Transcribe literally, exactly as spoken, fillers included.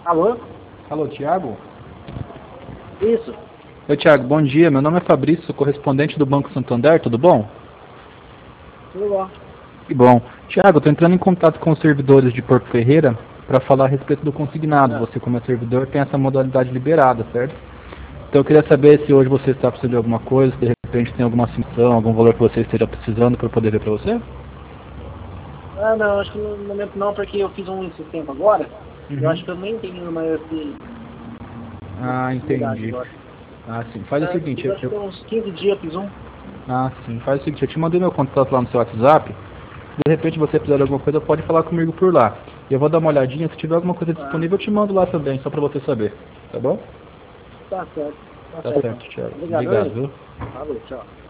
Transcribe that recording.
Alô? Alô, Thiago? Isso. Oi, Thiago, bom dia. Meu nome é Fabrício, sou correspondente do Banco Santander, tudo bom? Tudo bom. Que bom. Thiago, estou entrando em contato com os servidores de Porto Ferreira para falar a respeito do consignado. Ah, Você, como é servidor, tem essa modalidade liberada, certo? Então eu queria saber se hoje você está precisando de alguma coisa, se de repente tem alguma assunção, algum valor que você esteja precisando para eu poder ver para você? ah, não, acho que no momento não, porque eu fiz um esse tempo agora. Eu Uhum. acho que eu nem tenho mais esse Ah, necessidade entendi. agora. Ah, sim. Faz o Ah, seguinte, eu eu, acho que eu- tem uns quinze dias eu fiz um. ah, sim. Faz o seguinte, eu te mandei meu contato lá no seu WhatsApp. De repente você precisar de alguma coisa, pode falar comigo por lá. E eu vou dar uma olhadinha, se tiver alguma coisa Ah, disponível, eu te mando lá também, só para você saber. Tá bom? tá certo. Tá Tá certo. certo, Thiago. Obrigado, Obrigado, hein? viu? Valeu, tchau.